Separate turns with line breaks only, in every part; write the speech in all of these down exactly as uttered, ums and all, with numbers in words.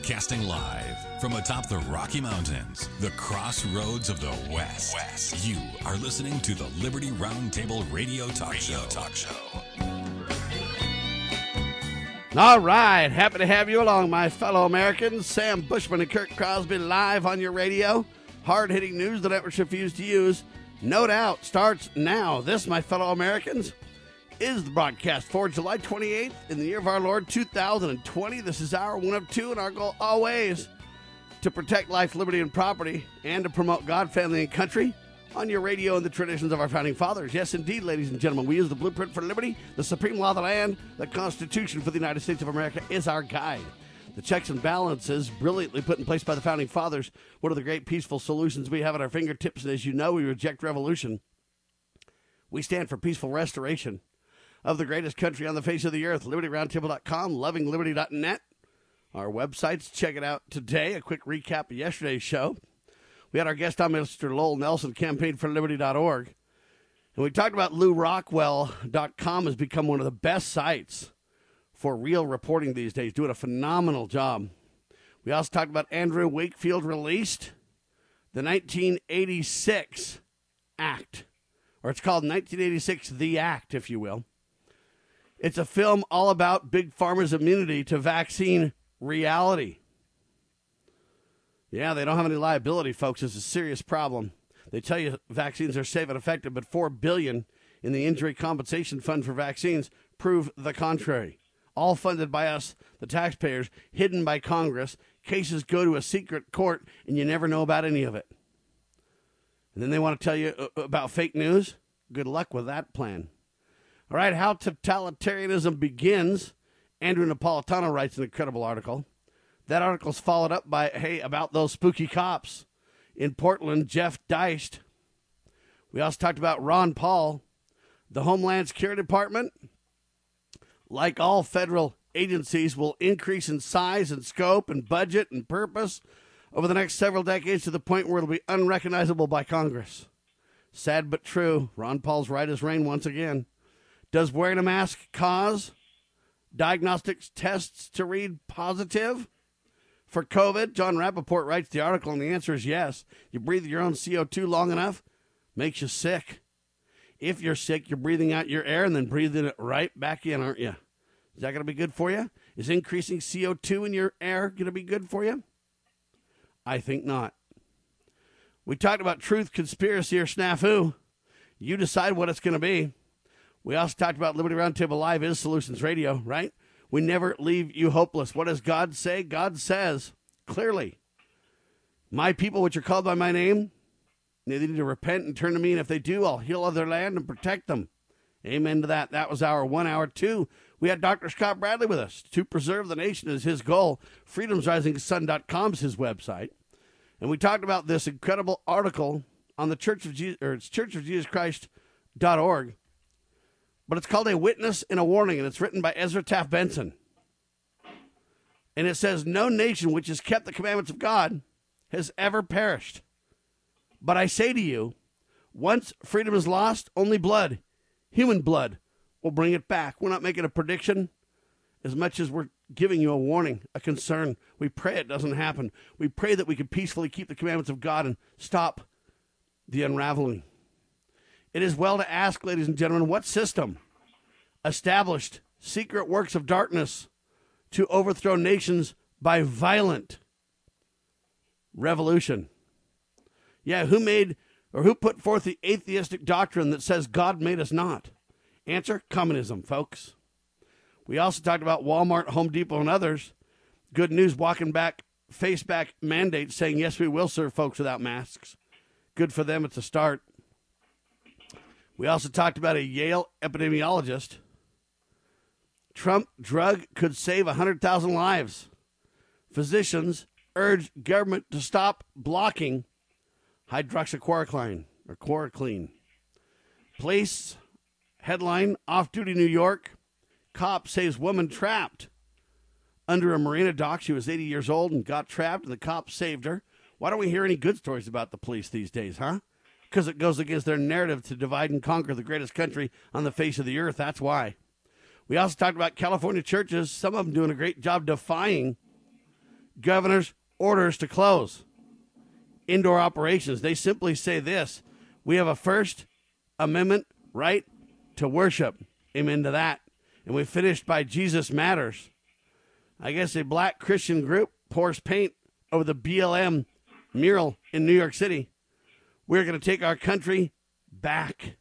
Broadcasting live from atop the Rocky Mountains, the crossroads of the West. West. You are listening to the Liberty Roundtable Radio Talk Radio Show. Talk Show.
All right, happy to have you along, my fellow Americans. Sam Bushman and Kirk Crosby live on your radio. Hard-hitting news the networks refuse to use. No doubt starts now. This, my fellow Americans, is the broadcast for July twenty-eighth in the year of our Lord two thousand twenty. This is our one of two, and our goal always to protect life, liberty, and property, and to promote God, family, and country on your radio and the traditions of our founding fathers. Yes, indeed, ladies and gentlemen, we use the blueprint for liberty, the supreme law of the land. The Constitution for the United States of America is our guide. The checks and balances brilliantly put in place by the founding fathers. One of the great peaceful solutions we have at our fingertips, and as you know, we reject revolution. We stand for peaceful restoration of the greatest country on the face of the earth. liberty roundtable dot com, loving liberty dot net. Our websites, check it out today. A quick recap of yesterday's show. We had our guest on, Mister Lowell Nelson, campaign for liberty dot org. And we talked about Lew Rockwell dot com has become one of the best sites for real reporting these days, doing a phenomenal job. We also talked about Andrew Wakefield released the nineteen eighty-six Act, or it's called nineteen eighty-six The Act, if you will. It's a film all about Big Pharma's immunity to vaccine reality. Yeah, they don't have any liability, folks. It's a serious problem. They tell you vaccines are safe and effective, but four billion dollars in the Injury Compensation Fund for vaccines prove the contrary. All funded by us, the taxpayers, hidden by Congress. Cases go to a secret court, and you never know about any of it. And then they want to tell you about fake news? Good luck with that plan. All right, how totalitarianism begins. Andrew Napolitano writes an incredible article. That article's followed up by, hey, about those spooky cops in Portland, Jeff Deist. We also talked about Ron Paul. The Homeland Security Department, like all federal agencies, will increase in size and scope and budget and purpose over the next several decades to the point where it'll be unrecognizable by Congress. Sad but true. Ron Paul's right as rain once again. Does wearing a mask cause diagnostics tests to read positive for COVID? John Rappaport writes the article, and the answer is yes. You breathe your own C O two long enough, makes you sick. If you're sick, you're breathing out your air and then breathing it right back in, aren't you? Is that going to be good for you? Is increasing C O two in your air going to be good for you? I think not. We talked about truth, conspiracy, or snafu. You decide what it's going to be. We also talked about Liberty Roundtable Live is Solutions Radio, right? We never leave you hopeless. What does God say? God says clearly, my people which are called by my name, they need to repent and turn to me, and if they do, I'll heal their land and protect them. Amen to that. That was our one hour two. We had Doctor Scott Bradley with us. To preserve the nation is his goal. freedoms rising sun dot com is his website. And we talked about this incredible article on the Church of Jesus, or it's church of jesus christ dot org. But it's called A Witness and a Warning, and it's written by Ezra Taft Benson. And it says, no nation which has kept the commandments of God has ever perished. But I say to you, once freedom is lost, only blood, human blood, will bring it back. We're not making a prediction as much as we're giving you a warning, a concern. We pray it doesn't happen. We pray that we can peacefully keep the commandments of God and stop the unraveling. It is well to ask, ladies and gentlemen, what system established secret works of darkness to overthrow nations by violent revolution? Yeah, who made or who put forth the atheistic doctrine that says God made us not? Answer, communism, folks. We also talked about Walmart, Home Depot, and others. Good news, walking back, face back mandates saying, yes, we will serve folks without masks. Good for them. It's a start. We also talked about a Yale epidemiologist. Trump drug could save one hundred thousand lives. Physicians urge government to stop blocking hydroxychloroquine or chloroquine. Police headline, off-duty New York. Cop saves woman trapped under a marina dock. She was eighty years old and got trapped, and the cop saved her. Why don't we hear any good stories about the police these days, huh? Because it goes against their narrative to divide and conquer the greatest country on the face of the earth. That's why. We also talked about California churches, some of them doing a great job defying governor's orders to close indoor operations. They simply say this: we have a First Amendment right to worship. Amen to that. And we finished by Jesus Matters. I guess a black Christian group pours paint over the B L M mural in New York City. We're going to take our country back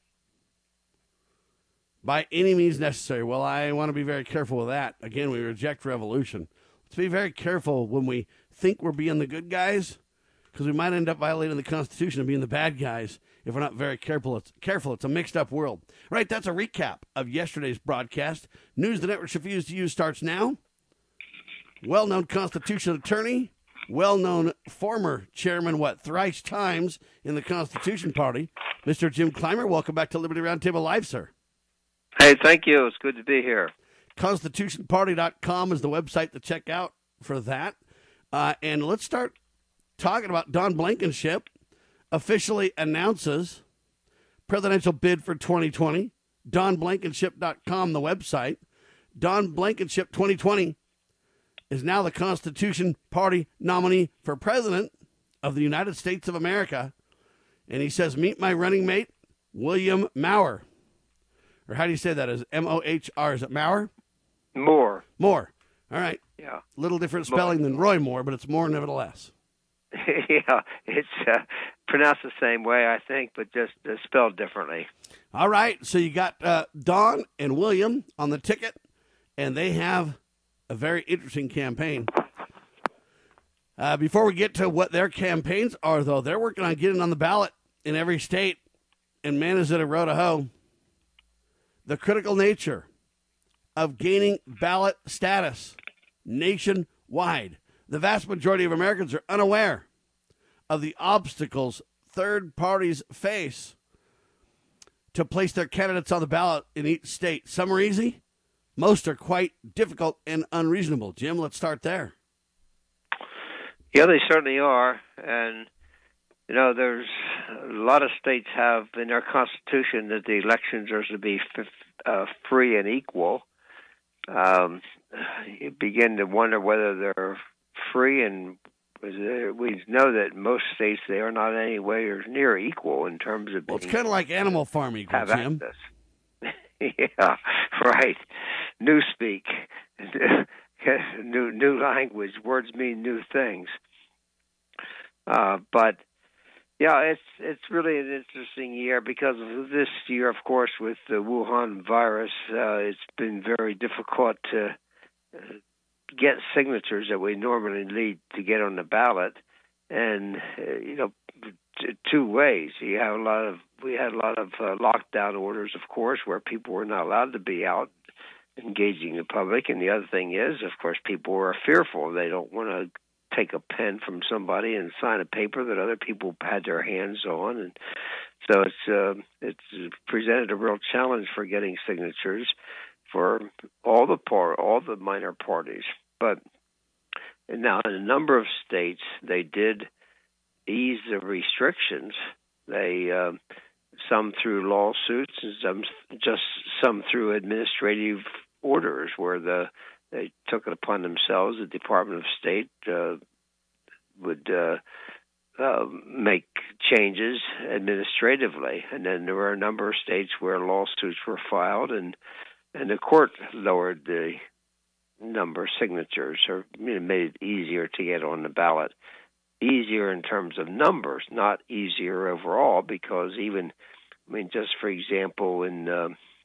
by any means necessary. Well, I want to be very careful with that. Again, we reject revolution. Let's be very careful when we think we're being the good guys, because we might end up violating the Constitution and being the bad guys if we're not very careful. It's careful. It's a mixed-up world. Right, that's a recap of yesterday's broadcast. News the networks refuse to use starts now. Well-known Constitution attorney, well-known former chairman, what, thrice times in the Constitution Party, Mister Jim Clymer. Welcome back to Liberty Roundtable Live, sir.
Hey, thank you. It's good to be here.
Constitution Party dot com is the website to check out for that. Uh, and let's start talking about Don Blankenship officially announces presidential bid for twenty twenty. Don Blankenship dot com, the website. Don Blankenship twenty twenty is now the Constitution Party nominee for president of the United States of America. And he says, meet my running mate, William Mower. Or how do you say that? Is M O H R? Is it Mower?
Moore.
Moore. All right.
Yeah.
Little different spelling than Roy Moore, but it's Moore nevertheless.
Yeah, it's uh, pronounced the same way, I think, but just uh, spelled differently.
All right. So you got uh, Don and William on the ticket, and they have a very interesting campaign. Uh, before we get to what their campaigns are, though, they're working on getting on the ballot in every state, and man, is it a row to hoe. The critical nature of gaining ballot status nationwide. The vast majority of Americans are unaware of the obstacles third parties face to place their candidates on the ballot in each state. Some are easy. Most are quite difficult and unreasonable. Jim, let's start there.
Yeah, they certainly are. And, you know, there's a lot of states have in their constitution that the elections are to be f- uh, free and equal. Um, you begin to wonder whether they're free, and we know that most states, they are not anywhere near equal in terms of
well, it's kind of like Animal Farm equal,
have
Jim.
Access. Yeah, right. New speak, new new language. Words mean new things. Uh, but yeah, it's it's really an interesting year because of this year, of course, with the Wuhan virus. Uh, it's been very difficult to uh, get signatures that we normally need to get on the ballot, and uh, you know, t- two ways. You have a lot of we had a lot of uh, lockdown orders, of course, where people were not allowed to be out engaging the public, and the other thing is, of course, people are fearful. They don't want to take a pen from somebody and sign a paper that other people had their hands on, and so it's uh, it's presented a real challenge for getting signatures for all the par- all the minor parties. But now, in a number of states, they did ease the restrictions. They uh, some through lawsuits, and some just some through administrative orders, where the they took it upon themselves. The Department of State uh, would uh, uh, make changes administratively, and then there were a number of states where lawsuits were filed, and and the court lowered the number of signatures, or you know, made it easier to get on the ballot. Easier in terms of numbers, not easier overall, because even, I mean, just for example, in uh,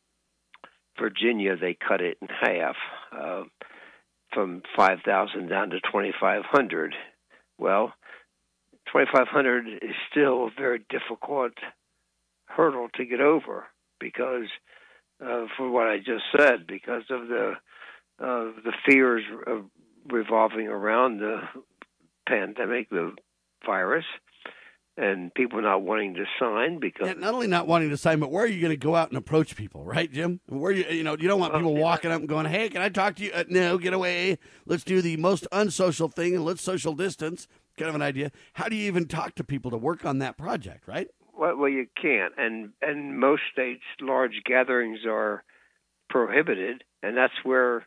Virginia, they cut it in half, uh, from five thousand down to twenty-five hundred. Well, twenty-five hundred is still a very difficult hurdle to get over because, uh, for what I just said, because of the uh, the fears of revolving around the pandemic, the virus, and people not wanting to sign because
yeah, not only not wanting to sign, but where are you going to go out and approach people, right, Jim? Where you you know you don't want people
well, yeah.
walking up and going, "Hey, can I talk to you?" Uh, no, get away. Let's do the most unsocial thing and let's social distance. Kind of an idea. How do you even talk to people to work on that project, right?
Well, well you can't, and and most states, large gatherings are prohibited, and that's where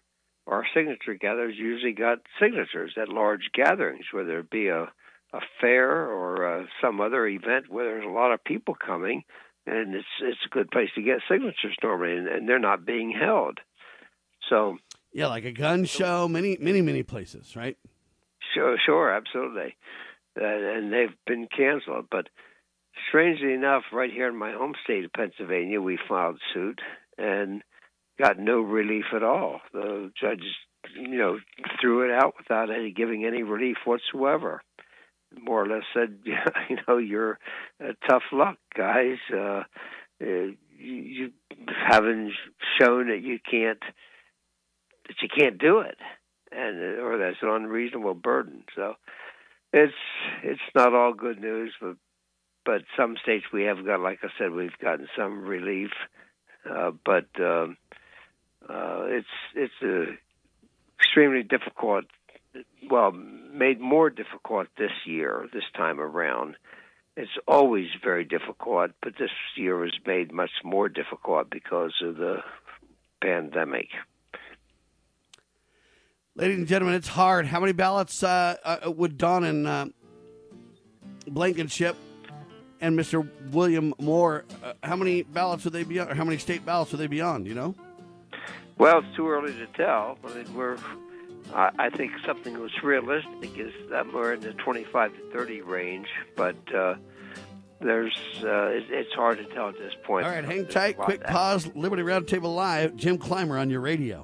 our signature gatherers usually got signatures at large gatherings, whether it be a, a fair or uh, some other event where there's a lot of people coming, and it's it's a good place to get signatures normally, and, and they're not being held. So
yeah, like a gun show, many many many places, right?
Sure, sure, absolutely, uh, and they've been canceled. But strangely enough, right here in my home state of Pennsylvania, we filed suit and got no relief at all. The judge, you know, threw it out without any giving any relief whatsoever. More or less said, you know, you're uh, tough luck, guys. Uh, uh, you, you haven't shown that you can't that you can't do it, and or that's an unreasonable burden. So it's it's not all good news, but but some states we have got, like I said, we've gotten some relief, uh, but. Um, Uh, it's it's uh, extremely difficult. Well, made more difficult this year, this time around. It's always very difficult, but this year was made much more difficult because of the pandemic.
Ladies and gentlemen, it's hard. How many ballots uh, uh, would Don and uh, Blankenship and Mister William Moore, uh, how many ballots would they be on, or how many state ballots would they be on, do you know?
Well, it's too early to tell. I mean, we're. I, I think something that's realistic is that we're in the twenty-five to thirty range, but uh, there's. Uh, it, it's hard to tell at this point.
All right, hang tight. Quick pause. Liberty Roundtable Live. Jim Clymer on your radio.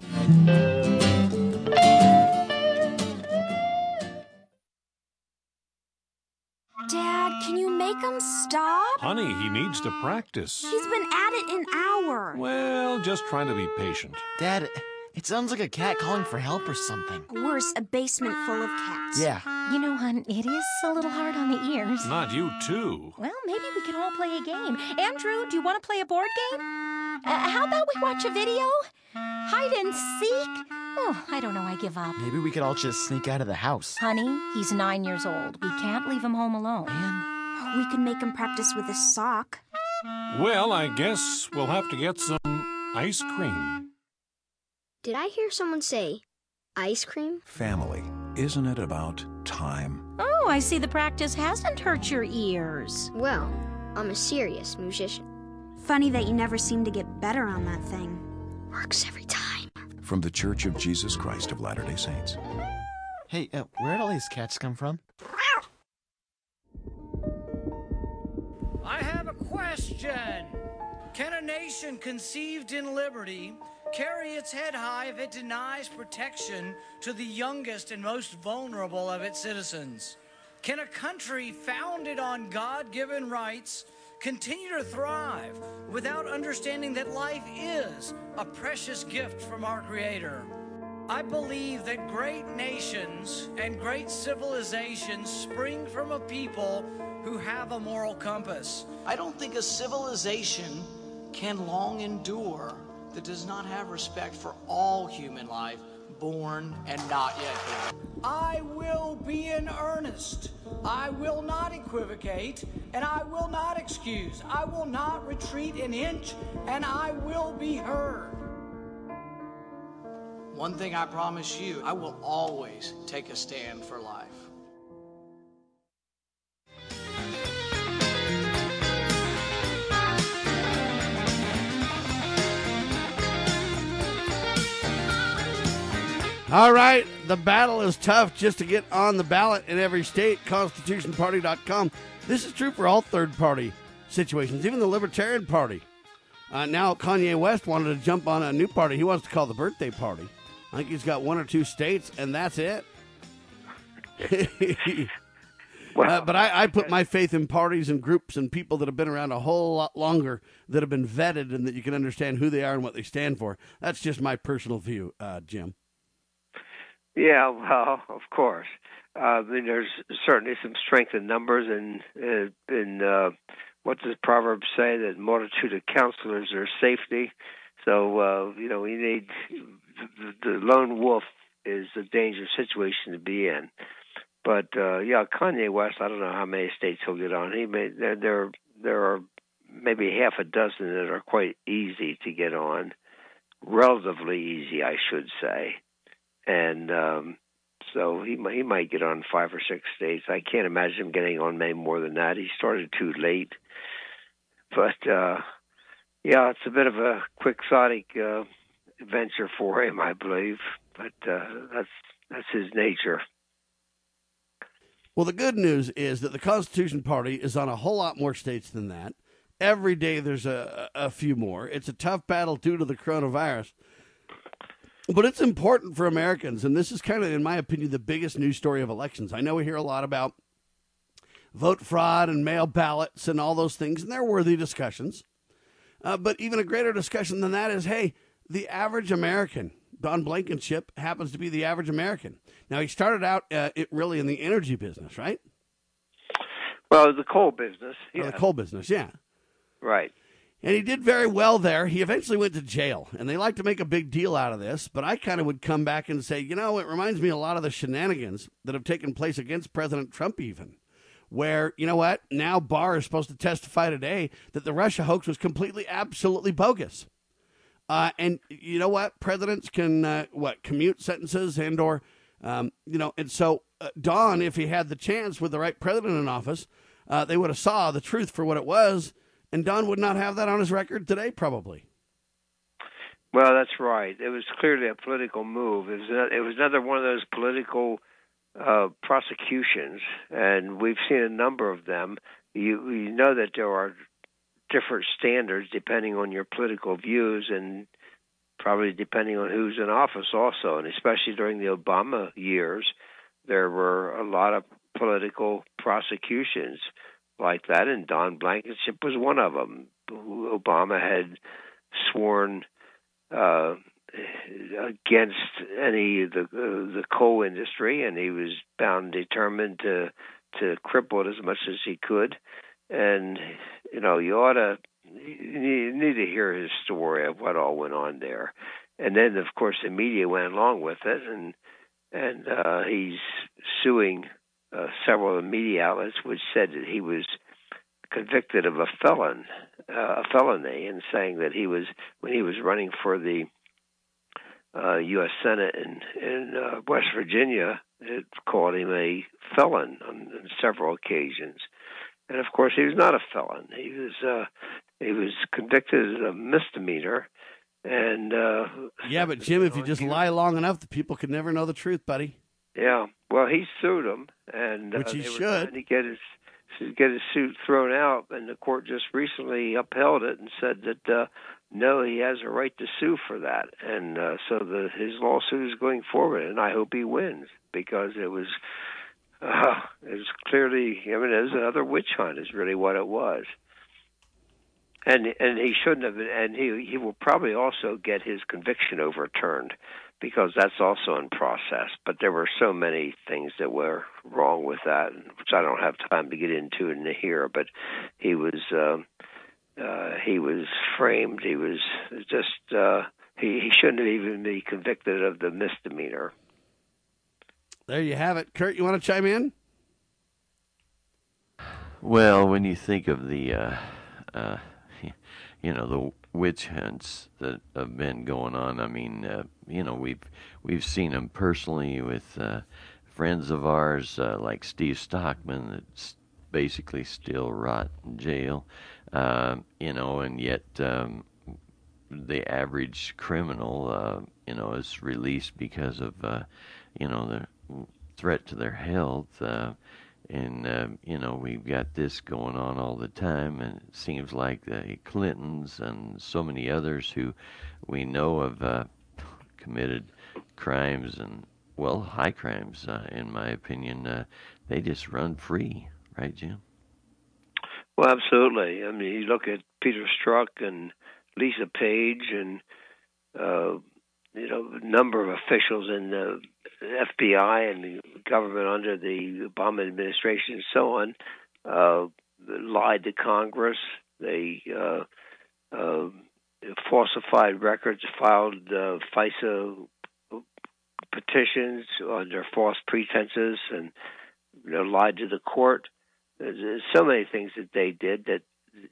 Dad, can you make him stop?
Honey, he needs to practice.
He's been at it an hour.
Well, just trying to be patient.
Dad, it sounds like a cat calling for help or something.
Worse, a basement full of cats.
Yeah.
You know, hon, it is a little hard on the ears.
Not you, too.
Well, maybe we could all play a game. Andrew, do you want to play a board game? Uh, how about we watch a video? Hide and seek? Oh, I don't know. I give up.
Maybe we could all just sneak out of the house.
Honey, he's nine years old. We can't leave him home alone.
Man.
We can make him practice with a sock.
Well, I guess we'll have to get some ice cream.
Did I hear someone say ice cream?
Family. Isn't it about time?
Oh, I see the practice hasn't hurt your ears.
Well, I'm a serious musician.
Funny that you never seem to get better on that thing.
Works every time.
From the Church of Jesus Christ of Latter-day Saints.
Hey, uh, where'd all these cats come from?
I have a question. Can a nation conceived in liberty carry its head high if it denies protection to the youngest and most vulnerable of its citizens? Can a country founded on God-given rights continue to thrive without understanding that life is a precious gift from our Creator? I believe that great nations and great civilizations spring from a people who have a moral compass. I don't think a civilization can long endure that does not have respect for all human life, born and not yet born. I will be in earnest. I will not equivocate, and I will not excuse. I will not retreat an inch, and I will be heard. One thing I promise you, I will always take a stand for life.
All right, the battle is tough just to get on the ballot in every state, constitution party dot com. This is true for all third-party situations, even the Libertarian Party. Uh, now, Kanye West wanted to jump on a new party he wants to call the Birthday Party. I think he's got one or two states, and that's it.
Well,
uh, but I, I put my faith in parties and groups and people that have been around a whole lot longer, that have been vetted, and that you can understand who they are and what they stand for. That's just my personal view, uh, Jim.
Yeah, well, of course. Uh, I mean, there's certainly some strength in numbers, and uh, in uh, what does Proverbs say? That multitude of counselors are safety. So uh, you know, we need the, the lone wolf is a dangerous situation to be in. But uh, yeah, Kanye West, I don't know how many states he'll get on. He may there there there are maybe half a dozen that are quite easy to get on, relatively easy, I should say. and um, so he might, he might get on five or six states. I can't imagine him getting on many more than that. He started too late, but uh, yeah, it's a bit of a quixotic uh, venture for him, I believe. But uh, that's that's his nature.
Well, the good news is that the Constitution Party is on a whole lot more states than that. Every day there's a, a few more. It's a tough battle due to the coronavirus. But it's important for Americans, and this is kind of, in my opinion, the biggest news story of elections. I know we hear a lot about vote fraud and mail ballots and all those things, and they're worthy discussions. Uh, but even a greater discussion than that is, hey, the average American, Don Blankenship, happens to be the average American. Now, he started out uh, it really in the energy business, right?
Well, the coal business.
Yeah.
Yeah.
Oh, the coal business, yeah.
Right.
And he did very well there. He eventually went to jail, and they like to make a big deal out of this, but I kind of would come back and say, you know, it reminds me a lot of the shenanigans that have taken place against President Trump even, where, you know what, now Barr is supposed to testify today that the Russia hoax was completely, absolutely bogus. Uh, and you know what? Presidents can, uh, what, commute sentences and or, um, you know, and so uh, Don, if he had the chance with the right president in office, uh, they would have saw the truth for what it was, and Don would not have that on his record today, probably.
Well, that's right. It was clearly a political move. It was, a, it was another one of those political uh, prosecutions, and we've seen a number of them. You, you know that there are different standards depending on your political views and probably depending on who's in office also, and especially during the Obama years, there were a lot of political prosecutions like that, and Don Blankenship was one of them. Obama had sworn uh, against any of the uh, the coal industry, and he was bound, determined to to cripple it as much as he could. And you know, you ought to you need to hear his story of what all went on there. And then, of course, the media went along with it, and and uh, he's suing Uh, several of the media outlets which said that he was convicted of a felon, uh, a felony, and saying that he was, when he was running for the uh, U S Senate in, in uh, West Virginia, it called him a felon on, on several occasions. And of course, he was not a felon. He was uh, he was convicted of a misdemeanor. And uh,
yeah, but Jim, if you just lie long enough, the people could never know the truth, buddy.
Yeah, well, he sued him, and
which
uh,
he
they
should.
were trying to get his to get his suit thrown out, and the court just recently upheld it and said that uh, no, he has a right to sue for that, and uh, so the his lawsuit is going forward, and I hope he wins because it was uh, it was clearly, I mean, it was another witch hunt, is really what it was. And and he shouldn't have been, and he he will probably also get his conviction overturned, because that's also in process. But there were so many things that were wrong with that, which I don't have time to get into in here. But he was uh, uh, he was framed. He was just uh, he he shouldn't have even been convicted of the misdemeanor.
There you have it, Kurt. You want to chime in?
Well, when you think of the, uh, uh, you know, the witch hunts that have been going on, I mean, uh, you know, we've we've seen them personally with uh, friends of ours uh, like Steve Stockman that's basically still rot in jail, uh, you know, and yet um, the average criminal, uh, you know, is released because of, uh, you know, the threat to their health. Uh, And, uh, you know, we've got this going on all the time, and it seems like the Clintons and so many others who we know have uh, committed crimes and, well, high crimes, uh, in my opinion. Uh, they just run free, right, Jim?
Well, absolutely. I mean, you look at Peter Strzok and Lisa Page and, uh, you know, a number of officials in the F B I and the government under the Obama administration and so on, uh, lied to Congress. They uh, uh, falsified records, filed uh, FISA petitions under false pretenses, and you know, lied to the court. There's, there's so many things that they did that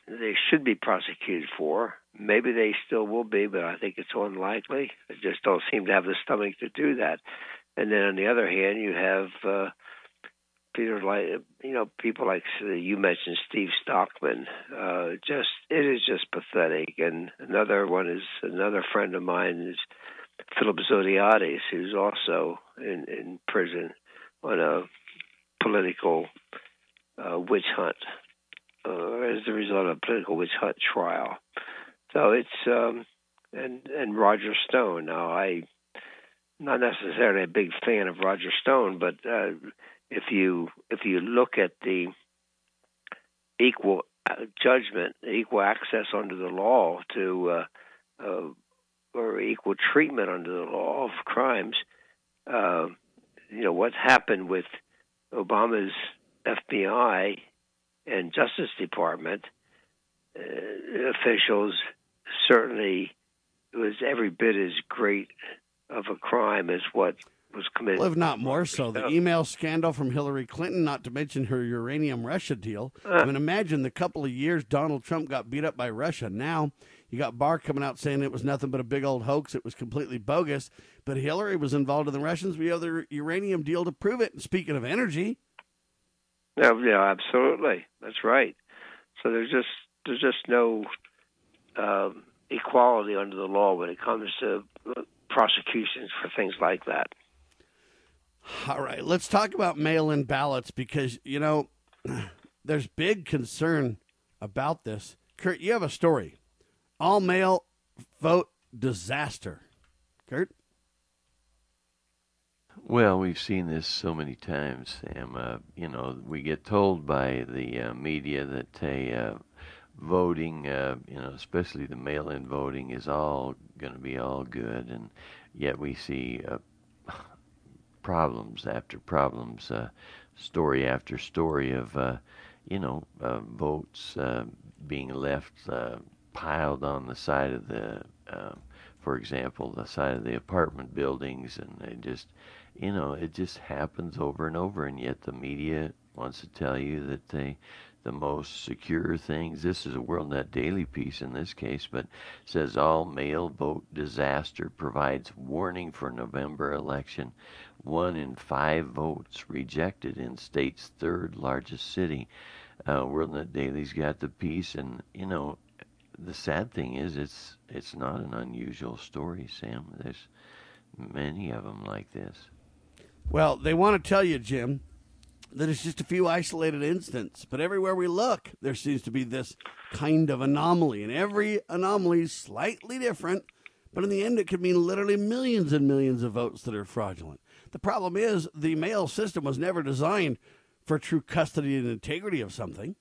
they should be prosecuted for. Maybe they still will be, but I think it's unlikely. They just don't seem to have the stomach to do that. And then on the other hand, you have uh, Peter, like you know, people like uh, you mentioned, Steve Stockman. Uh, just it is just pathetic. And another one is another friend of mine is Philip Zodiates, who's also in, in prison on a political uh, witch hunt, uh, as a result of a political witch hunt trial. So it's um, and and Roger Stone. Now I. Not necessarily a big fan of Roger Stone, but uh, if you if you look at the equal judgment, equal access under the law to, uh, uh, or equal treatment under the law of crimes, uh, you know what happened with Obama's F B I and Justice Department uh, officials certainly was every bit as great of a crime as what was committed.
Well, if not more so. The email scandal from Hillary Clinton, not to mention her uranium Russia deal. Uh, I mean, imagine the couple of years Donald Trump got beat up by Russia. Now you got Barr coming out saying it was nothing but a big old hoax. It was completely bogus. But Hillary was involved in the Russians. We have the uranium deal to prove it. And speaking of energy.
Yeah, yeah, absolutely. That's right. So there's just there's just no um, equality under the law when it comes to Uh, prosecutions for things like that.
All right, let's talk about mail-in ballots because, you know, there's big concern about this. Kurt, you have a story. All-mail vote disaster. Kurt?
Well, we've seen this so many times, Sam. Uh, you know, we get told by the uh, media that hey, uh, voting, uh, you know, especially the mail-in voting, is all going to be all good, and yet we see uh, problems after problems, uh, story after story of, uh, you know, uh, votes uh, being left uh, piled on the side of the, uh, for example, the side of the apartment buildings, and they just, you know, it just happens over and over, and yet the media wants to tell you that they the most secure things. This is a WorldNet Daily piece in this case, but says all mail vote disaster provides warning for November election. One in five votes rejected in state's third largest city. Uh, WorldNet Daily's got the piece, and you know, the sad thing is, it's it's not an unusual story, Sam. There's many of them like this.
Well, they want to tell you, Jim, that it's just a few isolated incidents, but everywhere we look, there seems to be this kind of anomaly, and every anomaly is slightly different, but in the end, it could mean literally millions and millions of votes that are fraudulent. The problem is the mail system was never designed for true custody and integrity of something.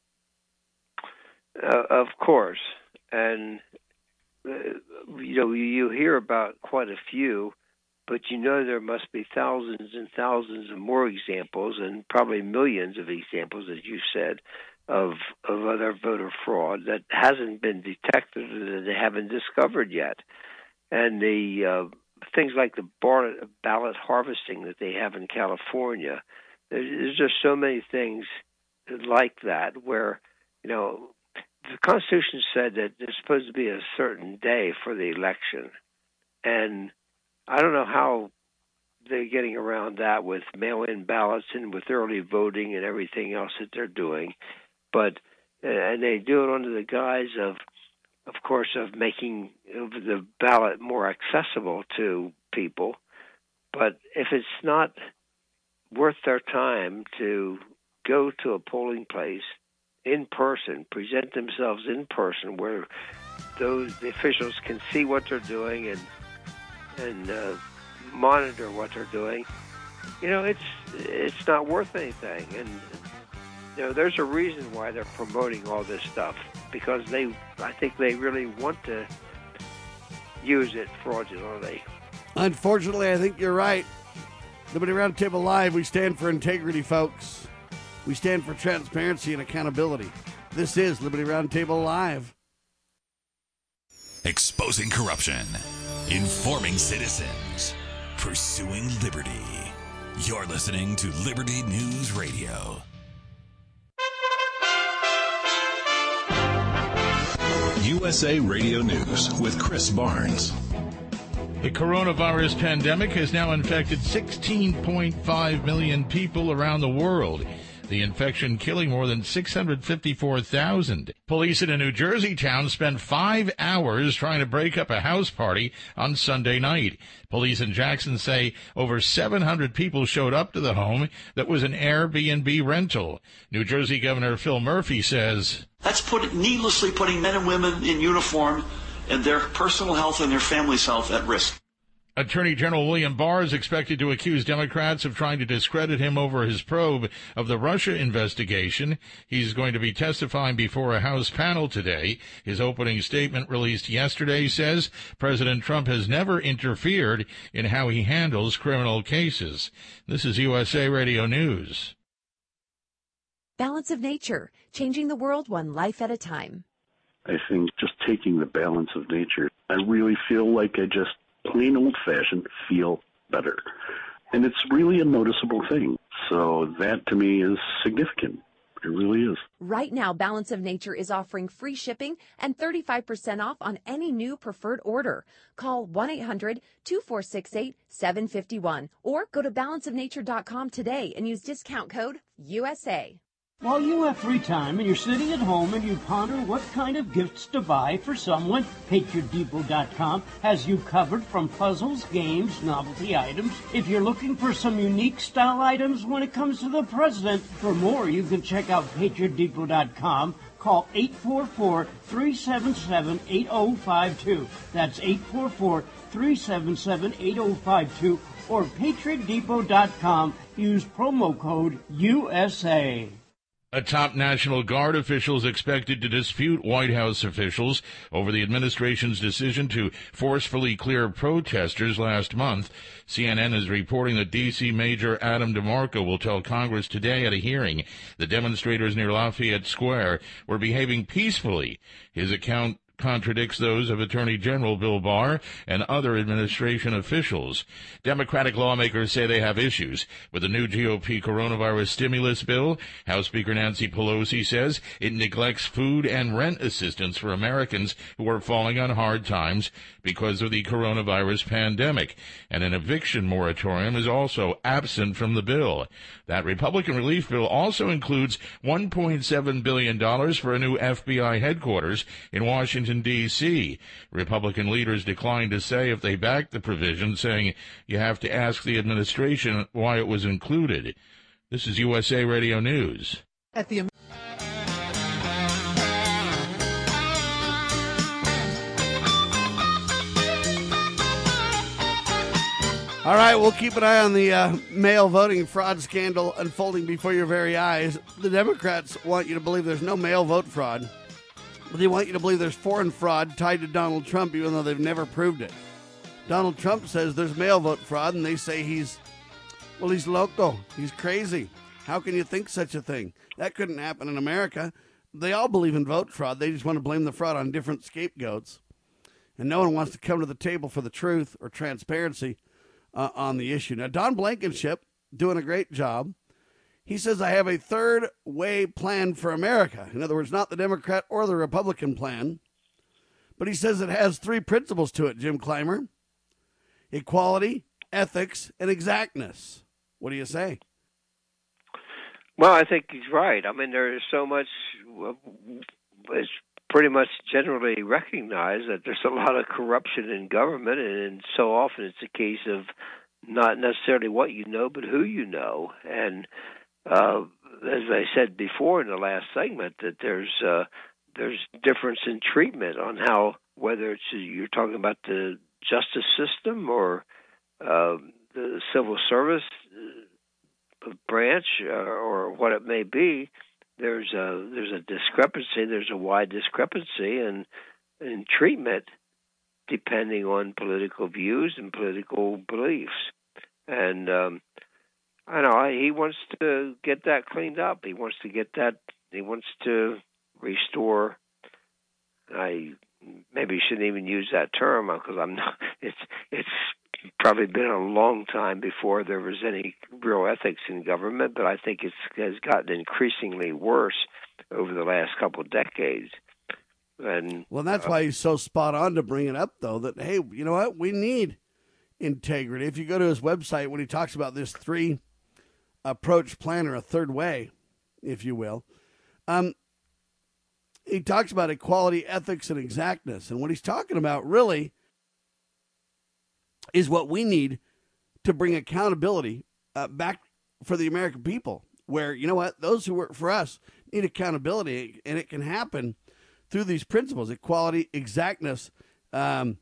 Uh, of course, and uh, you know, you hear about quite a few, but you know there must be thousands and thousands of more examples, and probably millions of examples, as you said, of of other voter fraud that hasn't been detected and they haven't discovered yet. And the uh, things like the bar- ballot harvesting that they have in California, there's just so many things like that where, you know, the Constitution said that there's supposed to be a certain day for the election, and I don't know how they're getting around that with mail-in ballots and with early voting and everything else that they're doing. But and they do it under the guise of, of course, of making the ballot more accessible to people. But if it's not worth their time to go to a polling place in person, present themselves in person, where those the officials can see what they're doing and and uh, monitor what they're doing, you know, it's it's not worth anything. And you know, there's a reason why they're promoting all this stuff, because they, I think they really want to use it fraudulently.
Unfortunately, I think you're right. Liberty Roundtable Live, we stand for integrity, folks. We stand for transparency and accountability. This is Liberty Roundtable Live.
Exposing corruption, informing citizens, pursuing liberty. You're listening to Liberty News Radio. U S A Radio News with Chris Barnes.
The coronavirus pandemic has now infected sixteen point five million people around the world. The infection killing more than six hundred fifty-four thousand. Police in a New Jersey town spent five hours trying to break up a house party on Sunday night. Police in Jackson say over seven hundred people showed up to the home that was an Airbnb rental. New Jersey Governor Phil Murphy says,
That's put, needlessly putting men and women in uniform and their personal health and their family's health at risk.
Attorney General William Barr is expected to accuse Democrats of trying to discredit him over his probe of the Russia investigation. He's going to be testifying before a House panel today. His opening statement released yesterday says President Trump has never interfered in how he handles criminal cases. This is U S A Radio News.
Balance of Nature, changing the world one life at a time.
I think just taking the balance of nature, I really feel like I just plain old-fashioned feel better. And it's really a noticeable thing. So that, to me, is significant. It really is.
Right now, Balance of Nature is offering free shipping and thirty-five percent off on any new preferred order. Call one eight hundred two four six eight seven five one or go to balance of nature dot com today and use discount code U S A.
While you have free time and you're sitting at home and you ponder what kind of gifts to buy for someone, Patriot Depot dot com has you covered from puzzles, games, novelty items. If you're looking for some unique style items when it comes to the president, for more you can check out Patriot Depot dot com. Call eight four four, three seven seven, eight zero five two. That's eight four four, three seven seven, eight zero five two or Patriot Depot dot com. Use promo code U S A.
A top National Guard official is expected to dispute White House officials over the administration's decision to forcefully clear protesters last month. C N N is reporting that D C Major Adam DeMarco will tell Congress today at a hearing the demonstrators near Lafayette Square were behaving peacefully. His account contradicts those of Attorney General Bill Barr and other administration officials. Democratic lawmakers say they have issues with the new G O P coronavirus stimulus bill. House Speaker Nancy Pelosi says it neglects food and rent assistance for Americans who are falling on hard times because of the coronavirus pandemic. And an eviction moratorium is also absent from the bill. That Republican relief bill also includes one point seven billion dollars for a new F B I headquarters in Washington, D C Republican leaders declined to say if they backed the provision, saying you have to ask the administration why it was included. This is U S A Radio News.
At the
All right, we'll keep an eye on the uh, mail voting fraud scandal unfolding before your very eyes. The Democrats want you to believe there's no mail vote fraud, but they want you to believe there's foreign fraud tied to Donald Trump, even though they've never proved it. Donald Trump says there's mail vote fraud, and they say he's, well, he's loco. He's crazy. How can you think such a thing? That couldn't happen in America. They all believe in vote fraud. They just want to blame the fraud on different scapegoats. And no one wants to come to the table for the truth or transparency uh, on the issue. Now, Don Blankenship, doing a great job. He says, I have a third way plan for America. In other words, not the Democrat or the Republican plan. But he says it has three principles to it, Jim Clymer. Equality, ethics, and exactness. What do you say?
Well, I think he's right. I mean, there is so much, it's pretty much generally recognized that there's a lot of corruption in government, and so often it's a case of not necessarily what you know, but who you know. And uh, as I said before in the last segment, that there's uh, there's difference in treatment on how, whether it's you're talking about the justice system or uh, the civil service branch uh, or what it may be. There's a there's a discrepancy. There's a wide discrepancy in in treatment depending on political views and political beliefs. And um, I know he wants to get that cleaned up. He wants to get that. He wants to restore. I maybe shouldn't even use that term because I'm not. It's it's probably been a long time before there was any real ethics in government, but I think it has gotten increasingly worse over the last couple of decades. And
well, that's
uh,
why he's so spot on to bring it up, though, that, hey, you know what? We need integrity. If you go to his website, when he talks about this three approach plan, or a third way, if you will, um, he talks about equality, ethics, and exactness. And what he's talking about really is what we need to bring accountability uh, back for the American people, where, you know what, those who work for us need accountability, and it can happen through these principles: equality, exactness, um,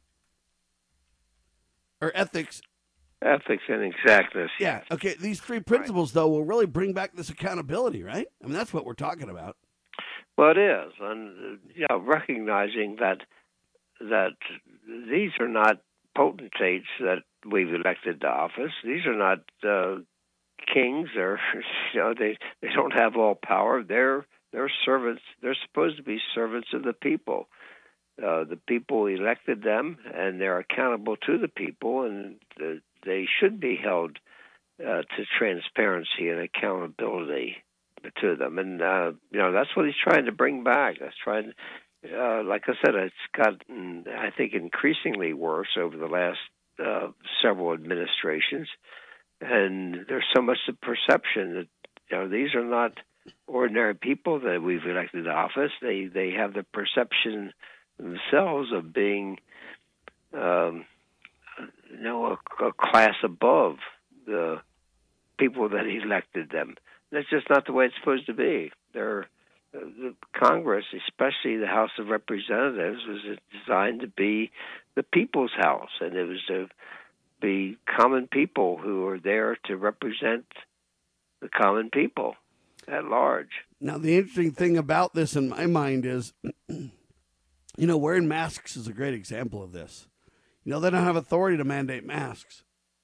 or ethics.
Ethics and exactness.
Yeah, okay, these three principles, though, will really bring back this accountability, right? I mean, that's what we're talking about.
Well, it is. And, you know, recognizing that that these are not potentates that we've elected to office. These are not uh, kings, or, you know, they, they don't have all power. They're they're servants. They're supposed to be servants of the people. Uh, the people elected them, and they're accountable to the people, and uh, they should be held uh, to transparency and accountability to them. And, uh, you know, that's what he's trying to bring back. That's trying, uh, like I said, it's gotten, I think, increasingly worse over the last uh, several administrations. And there's so much of perception that, you know, these are not ordinary people that we've elected to office. They they have the perception themselves of being, um, you know, a, a class above the people that elected them. That's just not the way it's supposed to be. They're, uh, the Congress, especially the House of Representatives, was designed to be the people's house, and it was to be common people who are there to represent the common people at large.
Now, the interesting thing about this in my mind is, you know, wearing masks is a great example of this. You know, they don't have authority to mandate masks.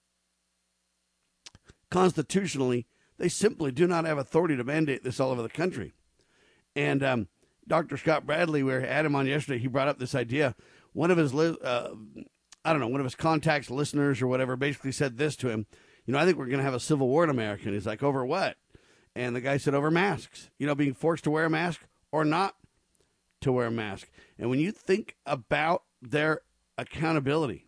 Constitutionally, they simply do not have authority to mandate this all over the country. And um, Doctor Scott Bradley, we had him on yesterday, he brought up this idea. One of his, li- uh, I don't know, one of his contacts, listeners or whatever, basically said this to him. You know, I think we're going to have a civil war in America. And he's like, over what? And the guy said, over masks. You know, being forced to wear a mask or not to wear a mask. And when you think about their accountability,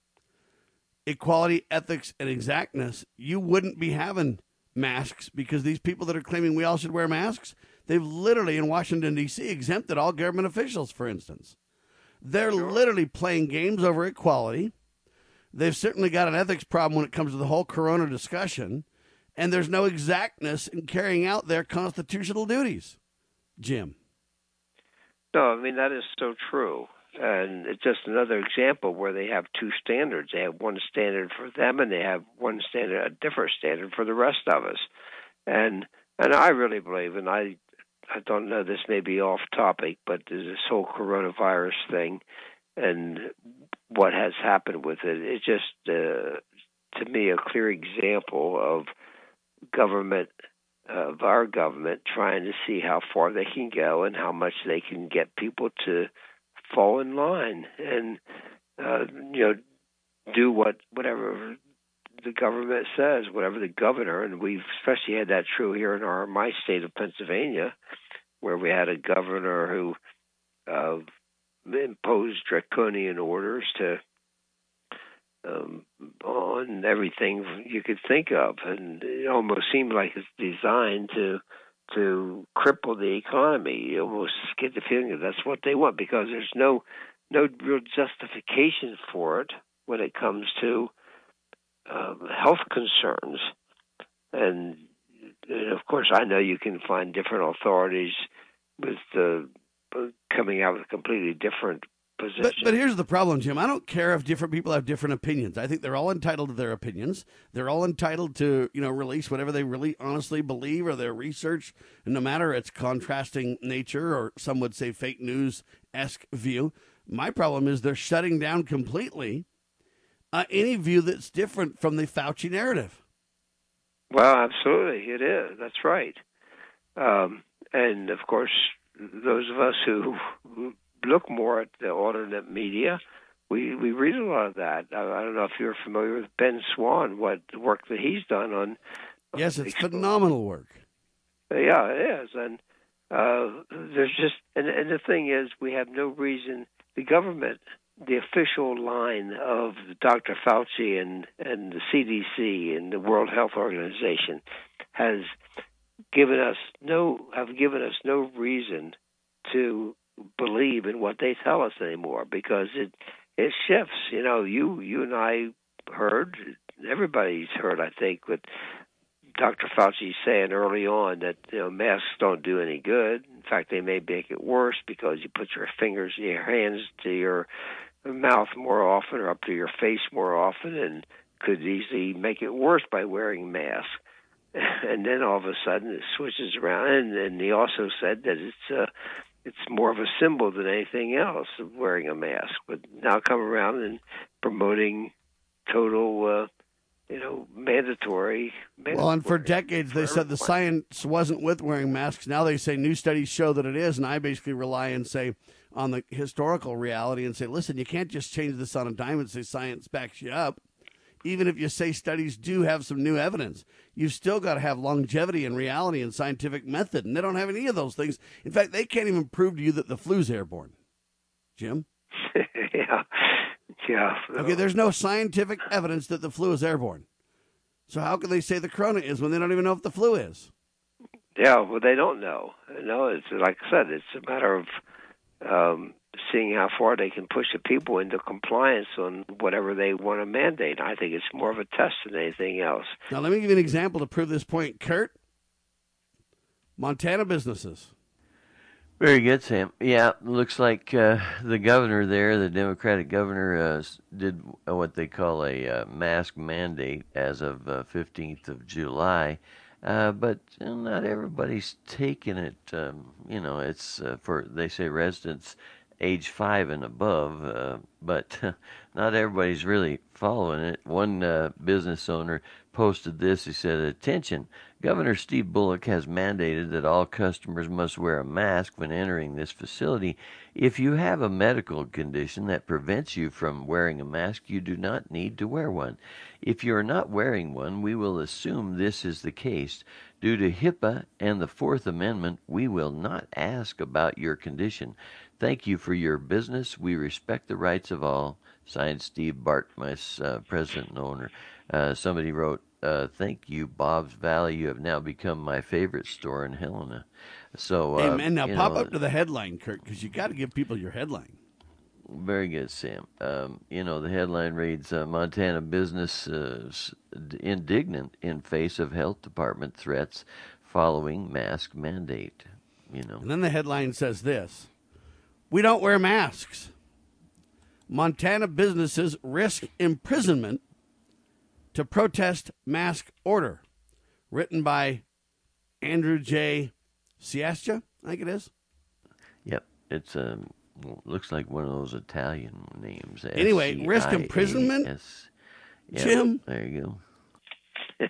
equality, ethics, and exactness, you wouldn't be having masks, because these people that are claiming we all should wear masks, they've literally in Washington, D C exempted all government officials, for instance. They're sure. literally playing games over equality. They've certainly got an ethics problem when it comes to the whole corona discussion, and there's no exactness in carrying out their constitutional duties. Jim.
No, I mean, that is so true. And it's just another example where they have two standards. They have one standard for them, and they have one standard, a different standard for the rest of us. And and I really believe, and I I don't know, this may be off topic, but there's this whole coronavirus thing and what has happened with it. It's just, uh, to me, a clear example of government, of our government, trying to see how far they can go and how much they can get people to fall in line and, uh, you know, do what whatever the government says, whatever the governor, and we've especially had that true here in our my state of Pennsylvania, where we had a governor who uh, imposed draconian orders to um, on everything you could think of, and it almost seemed like it's designed to to cripple the economy. You almost get the feeling that that's what they want, because there's no no real justification for it when it comes to um, health concerns. And, and of course, I know you can find different authorities with uh, coming out with completely different positions.
But, but here's the problem, Jim. I don't care if different people have different opinions. I think they're all entitled to their opinions. They're all entitled to, you know, release whatever they really honestly believe or their research, and no matter its contrasting nature or some would say fake news-esque view. My problem is they're shutting down completely uh, any view that's different from the Fauci narrative.
Well, absolutely, it is. That's right. Um, and, of course, those of us who look more at the alternate media, we, we read a lot of that. I, I don't know if you're familiar with Ben Swan, what work that he's done on...
Yes, it's phenomenal work.
Yeah, it is. And uh, there's just, and, and the thing is, we have no reason, the government, the official line of Doctor Fauci and, and the C D C and the World Health Organization has given us no, have given us no reason to believe in what they tell us anymore, because it, it shifts. You know, you, you and I heard, everybody's heard, I think, what Doctor Fauci saying early on, that, you know, masks don't do any good. In fact, they may make it worse because you put your fingers, your hands to your mouth more often or up to your face more often, and could easily make it worse by wearing masks. And then all of a sudden it switches around, and, and he also said that it's uh, it's more of a symbol than anything else of wearing a mask. But now come around and promoting total, uh, you know, mandatory, mandatory.
Well, and for decades they said the science wasn't with wearing masks. Now they say new studies show that it is, and I basically rely and say on the historical reality and say, listen, you can't just change this on a dime and say science backs you up. Even if you say studies do have some new evidence, you've still got to have longevity and reality and scientific method, and they don't have any of those things. In fact, they can't even prove to you that the flu's airborne. Jim?
yeah. Yeah.
Okay, there's no scientific evidence that the flu is airborne. So how can they say the corona is when they don't even know if the flu is?
Yeah, well, they don't know. You know, it's like I said, it's a matter of um, seeing how far they can push the people into compliance on whatever they want to mandate. I think it's more of a test than anything else.
Now, let me give you an example to prove this point. Kurt, Montana businesses.
Very good, Sam. Yeah, looks like uh, the governor there, the Democratic governor, uh, did what they call a uh, mask mandate as of uh, fifteenth of July. Uh, but you know, not everybody's taking it. Um, you know, it's uh, for, they say, residents age five and above, uh, but not everybody's really following it. One uh, business owner posted this. He said, "Attention, Governor Steve Bullock has mandated that all customers must wear a mask when entering this facility. If you have a medical condition that prevents you from wearing a mask, you do not need to wear one. If you are not wearing one, we will assume this is the case. Due to HIPAA and the Fourth Amendment, we will not ask about your condition. Thank you for your business. We respect the rights of all." Signed, Steve Bartmus, uh, president and owner. Uh, somebody wrote, uh, "Thank you, Bob's Valley. You have now become my favorite store in Helena." So, uh,
Amen. Now
you
pop
know,
up to the headline, Kurt, because you got to give people your headline.
Very good, Sam. Um, you know, the headline reads, uh, Montana business uh, indignant in face of health department threats following mask mandate. You know.
And then the headline says this: "We don't wear masks. Montana businesses risk imprisonment to protest mask order." Written by Andrew J. Siastia, I think it is.
Yep, it's um, looks like one of those Italian names.
Anyway, risk imprisonment.
Yep,
Jim,
there you
go.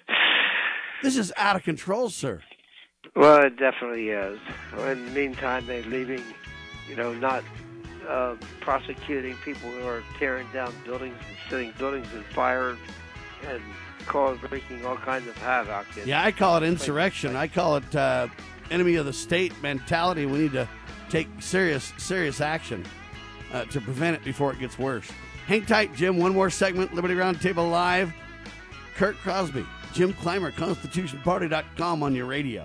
This is out of control, sir.
Well, it definitely is. In the meantime, they're leaving, you know, not uh, prosecuting people who are tearing down buildings and setting buildings on fire and cause making all kinds of havoc.
Yeah, I call it insurrection. I call it uh, enemy of the state mentality. We need to take serious, serious action uh, to prevent it before it gets worse. Hang tight, Jim. One more segment. Liberty Roundtable Live. Kurt Crosby, Jim Clymer, Constitution Party dot com on your radio.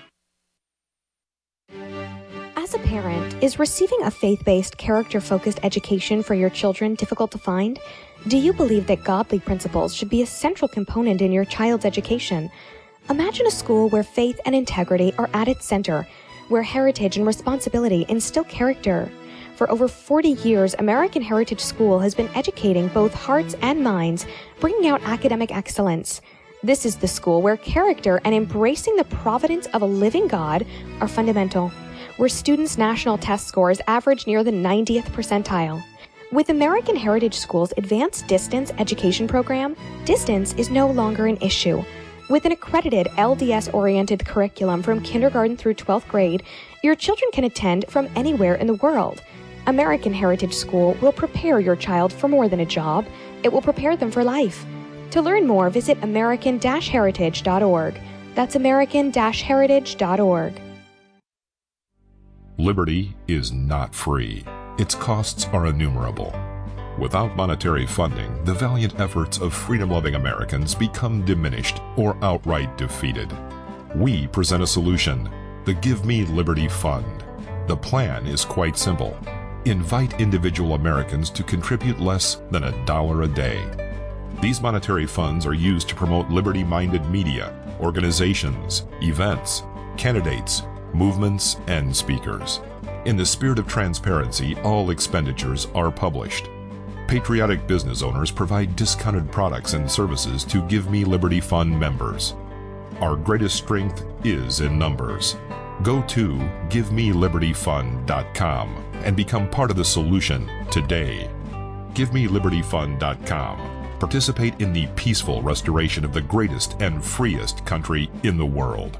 As a parent, is receiving a faith-based, character-focused education for your children difficult to find? Do you believe that godly principles should be a central component in your child's education? Imagine a school where faith and integrity are at its center, where heritage and responsibility instill character. For over forty years, American Heritage School has been educating both hearts and minds, bringing out academic excellence. This is the school where character and embracing the providence of a living God are fundamental, where students' national test scores average near the ninetieth percentile. With American Heritage School's advanced distance education program, distance is no longer an issue. With an accredited L D S-oriented curriculum from kindergarten through twelfth grade, your children can attend from anywhere in the world. American Heritage School will prepare your child for more than a job. It will prepare them for life. To learn more, visit American Heritage dot org. That's American Heritage dot org.
Liberty is not free. Its costs are innumerable. Without monetary funding, the valiant efforts of freedom-loving Americans become diminished or outright defeated. We present a solution, the Give Me Liberty Fund. The plan is quite simple. Invite individual Americans to contribute less than a dollar a day. These monetary funds are used to promote liberty-minded media, organizations, events, candidates, movements, and speakers. In the spirit of transparency, all expenditures are published. Patriotic business owners provide discounted products and services to Give Me Liberty Fund members. Our greatest strength is in numbers. Go to give me liberty fund dot com and become part of the solution today. give me liberty fund dot com. Participate in the peaceful restoration of the greatest and freest country in the world.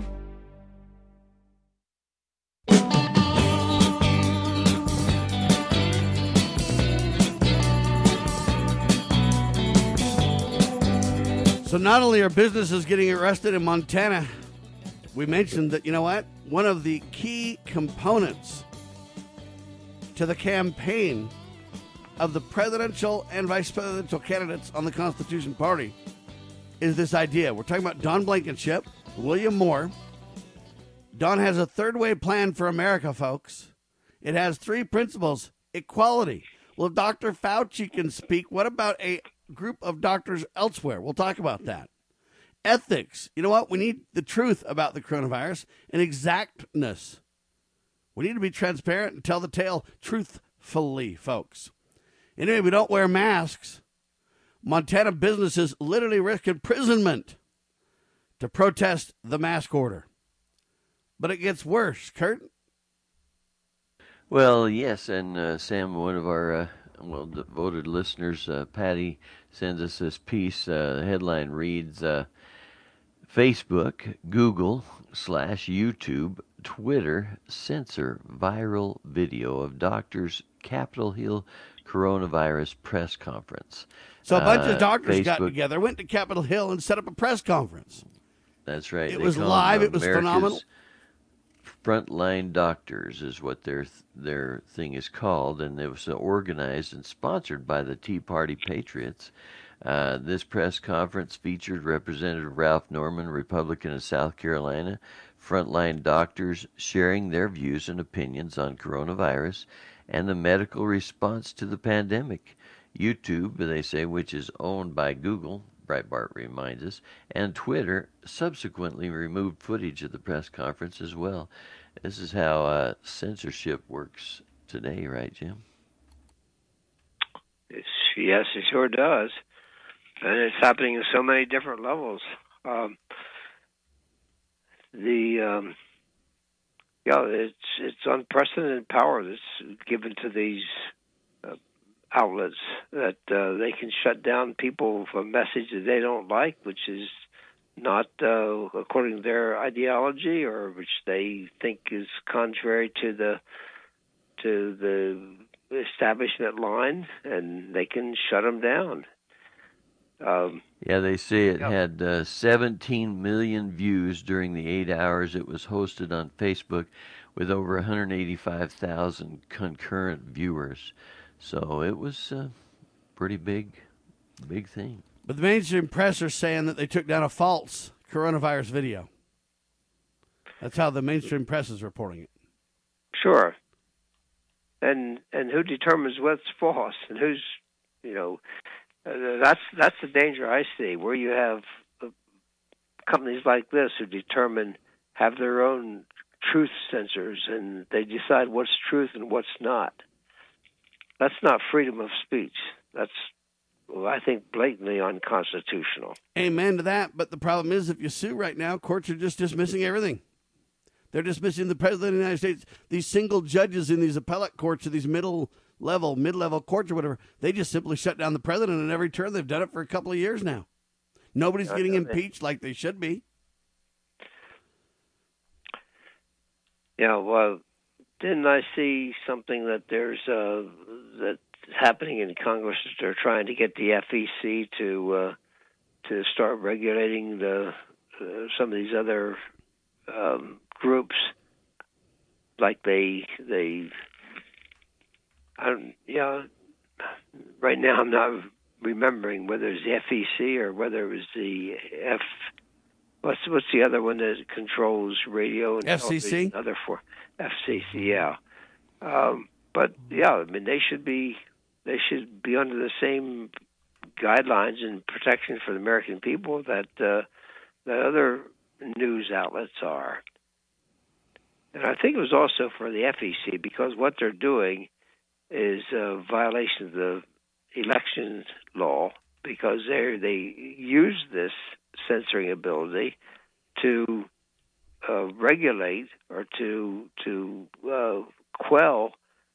So not only are businesses getting arrested in Montana, we mentioned that, you know what? One of the key components to the campaign of the presidential and vice presidential candidates on the Constitution Party is this idea. We're talking about Don Blankenship, William Moore. Don has a third way plan for America, folks. It has three principles. Equality. Well, if Doctor Fauci can speak, what about a group of doctors elsewhere? We'll talk about that. Ethics. You know what? We need the truth about the coronavirus and exactness. We need to be transparent and tell the tale truthfully, folks. Anyway, we don't wear masks. Montana businesses literally risk imprisonment to protest the mask order. But it gets worse. Kurt?
Well, yes, and uh, Sam, one of our uh, well devoted listeners, uh, Patty, sends us this piece. Uh, the headline reads, uh, Facebook, Google, slash YouTube, Twitter censor viral video of doctors' Capitol Hill coronavirus press conference.
So a bunch
uh,
of doctors
Facebook,
got together, went to Capitol Hill, and set up a press conference.
That's right.
It
They
was
call
live.
them
It was
America's
phenomenal.
Frontline Doctors is what their their thing is called, and it was organized and sponsored by the Tea Party Patriots. Uh, this press conference featured Representative Ralph Norman, Republican of South Carolina, frontline doctors sharing their views and opinions on coronavirus and the medical response to the pandemic. YouTube, they say, which is owned by Google, Breitbart reminds us, and Twitter subsequently removed footage of the press conference as well. This is how uh, censorship works today, right, Jim?
It's, yes, it sure does. And it's happening in so many different levels. Um, the um, yeah, it's it's unprecedented power that's given to these uh, outlets that uh, they can shut down people for a message that they don't like, which is not uh, according to their ideology, or which they think is contrary to the to the establishment line, and they can shut them down. Um,
yeah, they say it
yeah.
had uh, seventeen million views during the eight hours it was hosted on Facebook, with over one hundred eighty-five thousand concurrent viewers. So it was a pretty big, big thing.
But the mainstream press are saying that they took down a false coronavirus video. That's how the mainstream press is reporting it.
Sure. And and who determines what's false and who's, you know, uh, that's that's the danger I see, where you have uh, companies like this who determine, have their own truth censors, and they decide what's truth and what's not. That's not freedom of speech. That's, well, I think, blatantly unconstitutional.
Amen to that. But the problem is, if you sue right now, courts are just dismissing everything. They're dismissing the President of the United States. These single judges in these appellate courts or these middle level, mid-level courts or whatever, they just simply shut down the president in every turn. They've done it for a couple of years now. Nobody's
I
getting
know
impeached that. like they should be.
Yeah, well, didn't I see something that there's uh, that's happening in Congress? They're trying to get the F E C to uh, to start regulating the uh, some of these other um, groups like they they. I don't. Yeah. Right now, I'm not remembering whether it's the F E C or whether it was the F. What's what's the other one that controls radio and
F C C?
television? Other for F C C, yeah. Um, but yeah, I mean they should be they should be under the same guidelines and protection for the American people that uh, that other news outlets are. And I think it was also for the F E C because what they're doing is a violation of the elections law because they they use this censoring ability to uh, regulate or to to uh, quell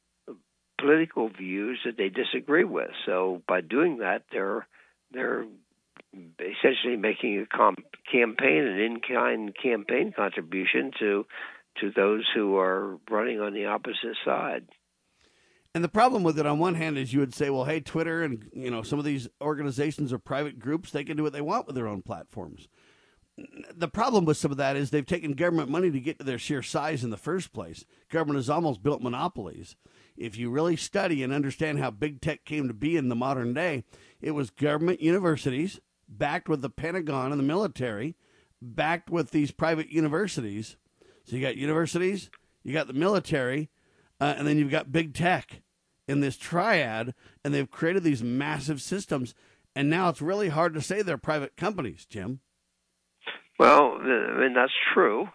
political views that they disagree with. So by doing that, they're they're essentially making a com- campaign, an in-kind campaign contribution to to those who are running on the opposite side.
And the problem with it, on one hand, is you would say, well, hey, Twitter and you know some of these organizations or private groups, they can do what they want with their own platforms. The problem with some of that is they've taken government money to get to their sheer size in the first place. Government has almost built monopolies. If you really study and understand how big tech came to be in the modern day, it was government universities backed with the Pentagon and the military, backed with these private universities. So you got universities, you got the military, uh, and then you've got big tech in this triad, and they've created these massive systems, and now it's really hard to say they're private companies, Jim.
Well, I mean, that's true,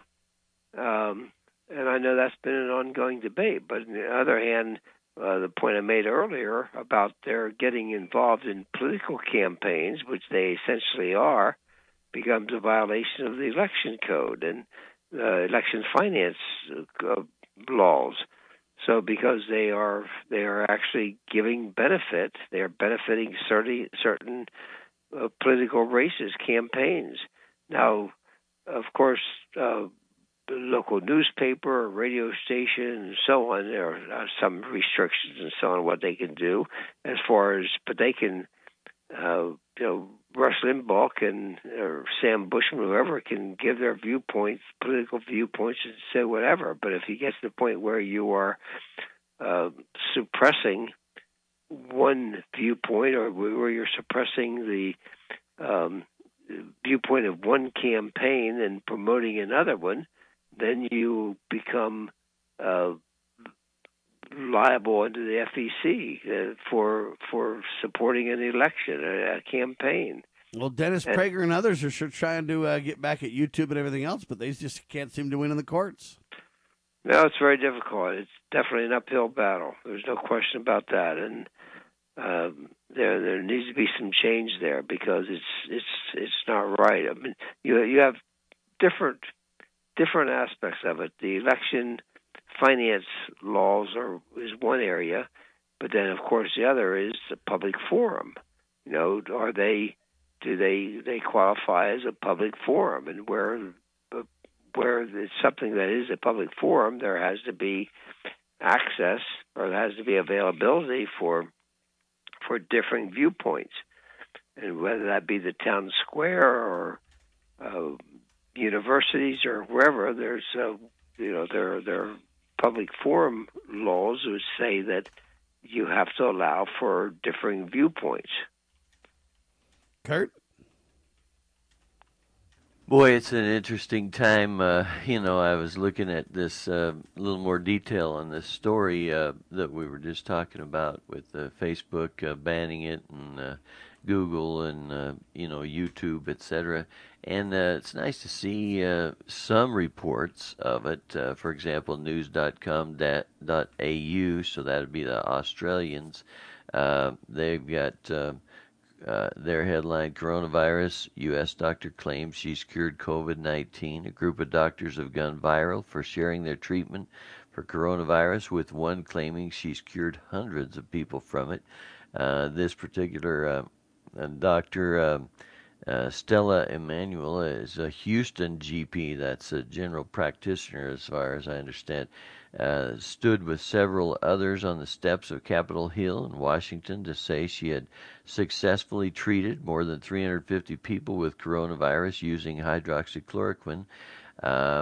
um, and I know that's been an ongoing debate, but on the other hand, uh, the point I made earlier about their getting involved in political campaigns, which they essentially are, becomes a violation of the election code and uh, election finance uh, laws. So because they are they are actually giving benefit, they are benefiting certain certain uh, political races, campaigns. Now, of course, uh, the local newspaper, or radio station, and so on, there are some restrictions and so on what they can do as far as, but they can, uh, you know, Rush Limbaugh can, or Sam Bushman, whoever, can give their viewpoints, political viewpoints, and say whatever. But if you get to the point where you are uh, suppressing one viewpoint, or where you're suppressing the um, viewpoint of one campaign and promoting another one, then you become uh, liable under the F E C uh, for for supporting an election, a, a campaign.
Well, Dennis and, Prager and others are sure trying to uh, get back at YouTube and everything else, but they just can't seem to win in the courts.
No, it's very difficult. It's definitely an uphill battle. There's no question about that, and um, there there needs to be some change there because it's it's it's not right. I mean, you you have different different aspects of it. The election finance laws are is one area, but then of course the other is the public forum. You know, are they do they they qualify as a public forum? And where where it's something that is a public forum, there has to be access or there has to be availability for for differing viewpoints, and whether that be the town square or uh, universities or wherever, there's uh, you know there there are public forum laws which say that you have to allow for differing viewpoints.
Kurt?
Boy, it's an interesting time. Uh, you know, I was looking at this uh, a little more detail on this story uh, that we were just talking about with uh, Facebook uh, banning it and uh, Google and, uh, you know, YouTube, et cetera. And uh, it's nice to see uh, some reports of it. Uh, for example, news dot com dot a u, so that would be the Australians. Uh, they've got uh, uh, their headline, Coronavirus, U S doctor claims she's cured COVID nineteen. A group of doctors have gone viral for sharing their treatment for coronavirus, with one claiming she's cured hundreds of people from it. Uh, this particular uh, doctor... Uh, Uh, Stella Emanuel is a Houston G P, that's a general practitioner as far as I understand, uh, stood with several others on the steps of Capitol Hill in Washington to say she had successfully treated more than three hundred fifty people with coronavirus using hydroxychloroquine. Um,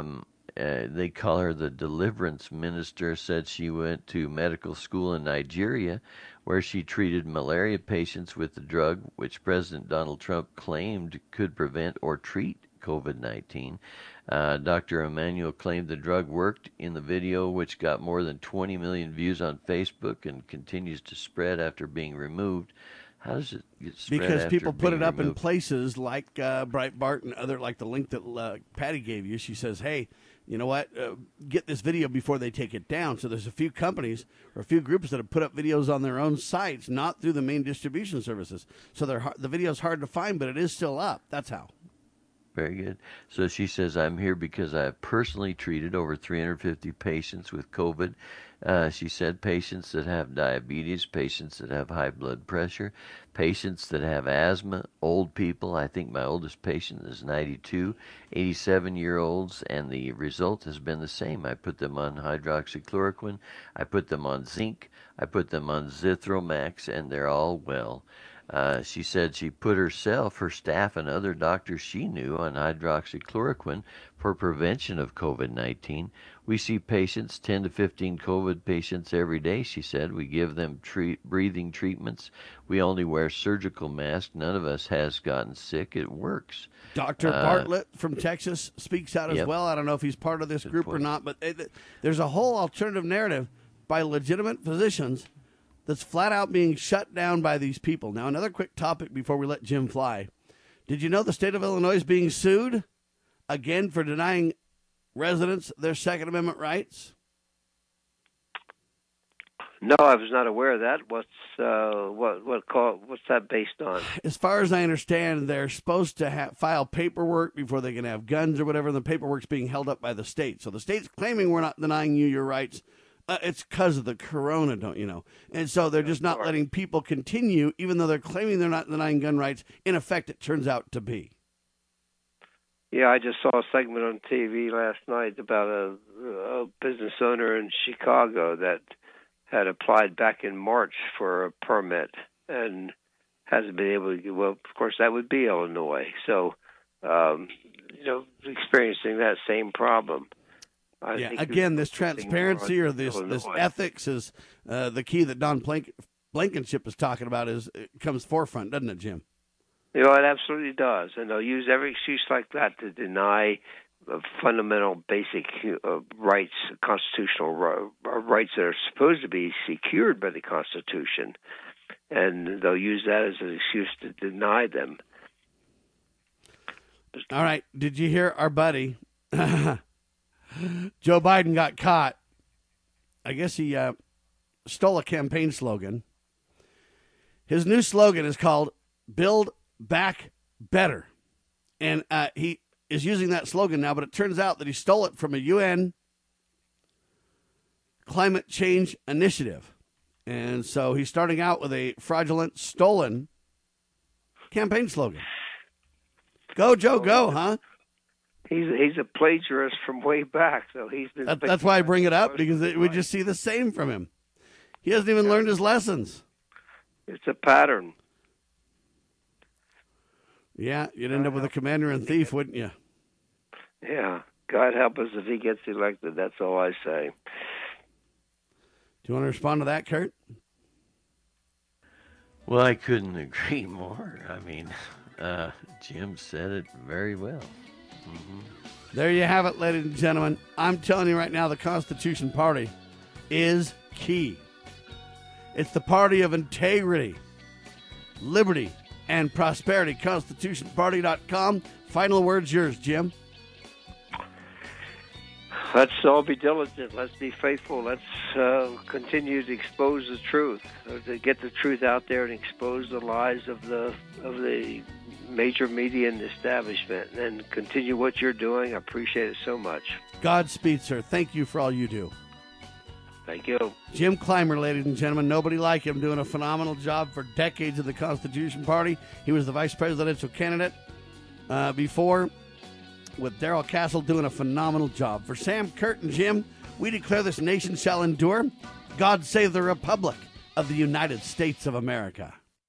uh, they call her the deliverance minister, said she went to medical school in Nigeria where she treated malaria patients with the drug which President Donald Trump claimed could prevent or treat COVID nineteen. Uh, Doctor Emanuel claimed the drug worked in the video, which got more than twenty million views on Facebook and continues to spread after being removed. How does it get spread?
Because
after
people put
being
it up
removed?
in places like uh, Breitbart and other, like the link that uh, Patty gave you. She says, hey, you know what, uh, get this video before they take it down. So there's a few companies or a few groups that have put up videos on their own sites, not through the main distribution services. So they're hard, the video's hard to find, but it is still up. That's how.
Very good. So she says, I'm here because I have personally treated over three hundred fifty patients with COVID. Uh, she said patients that have diabetes, patients that have high blood pressure, patients that have asthma, old people. I think my oldest patient is ninety-two, eighty-seven-year-olds, and the result has been the same. I put them on hydroxychloroquine. I put them on zinc. I put them on Zithromax, and they're all well. Uh, she said she put herself, her staff, and other doctors she knew on hydroxychloroquine for prevention of COVID nineteen. We see patients, ten to fifteen COVID patients every day, she said. We give them treat, breathing treatments. We only wear surgical masks. None of us has gotten sick. It works.
Doctor
Uh,
Bartlett from Texas speaks out as
yep.
well. I don't know if he's part of this
Good
group or
point.
not, but it, there's a whole alternative narrative by legitimate physicians that's flat out being shut down by these people. Now, another quick topic before we let Jim fly. Did you know the state of Illinois is being sued again for denying residents their Second Amendment rights?
No, I was not aware of that. What's uh, what what call what's that based on?
As far as I understand, they're supposed to ha- file paperwork before they can have guns or whatever, and the paperwork's being held up by the state. So the state's claiming we're not denying you your rights. Uh, it's because of the corona, don't you know? And so they're just not letting people continue, even though they're claiming they're not denying gun rights. In effect, it turns out to be.
Yeah, I just saw a segment on T V last night about a, a business owner in Chicago that had applied back in March for a permit and hasn't been able to. Well, of course, that would be Illinois. So, um, you know, experiencing that same problem. I
yeah,
think
again, this
focusing
transparency
more
or
on
this this
Illinois.
ethics is uh, the key that Don Blank- Blankenship is talking about. Is it comes forefront, doesn't it, Jim?
You know, it absolutely does. And they'll use every excuse like that to deny uh, fundamental, basic uh, rights, constitutional ro- rights that are supposed to be secured by the Constitution. And they'll use that as an excuse to deny them.
All right. Did you hear our buddy Joe Biden got caught? I guess he uh, stole a campaign slogan. His new slogan is called Build Back Better. And uh, he is using that slogan now, but it turns out that he stole it from a U N climate change initiative. And so he's starting out with a fraudulent, stolen campaign slogan. Go, Joe, go, huh?
He's he's a plagiarist from way back, so he's been.
That, that's why I bring it up, because it, we just see the same from him. He hasn't even learned his lessons.
It's a pattern.
Yeah, you'd end up with a commander and thief, wouldn't you?
Yeah. God help us if he gets elected. That's all I say.
Do you want to respond to that, Kurt?
Well, I couldn't agree more. I mean, uh, Jim said it very well. Mm-hmm.
There you have it, ladies and gentlemen. I'm telling you right now, the Constitution Party is key. It's the party of integrity, liberty, and prosperity. Constitution Party dot com. Final words yours, Jim.
Let's all be diligent. Let's be faithful. Let's uh, continue to expose the truth, or to get the truth out there and expose the lies of the of the major media and establishment, and continue what you're doing. I appreciate it so much.
Godspeed, sir. Thank you for all you do.
Thank you.
Jim Clymer, ladies and gentlemen. Nobody like him, doing a phenomenal job for decades of the Constitution Party. He was the vice presidential candidate uh, before, with Darrell Castle doing a phenomenal job. For Sam, Kurt, and Jim, we declare this nation shall endure. God save the Republic of the United States of America.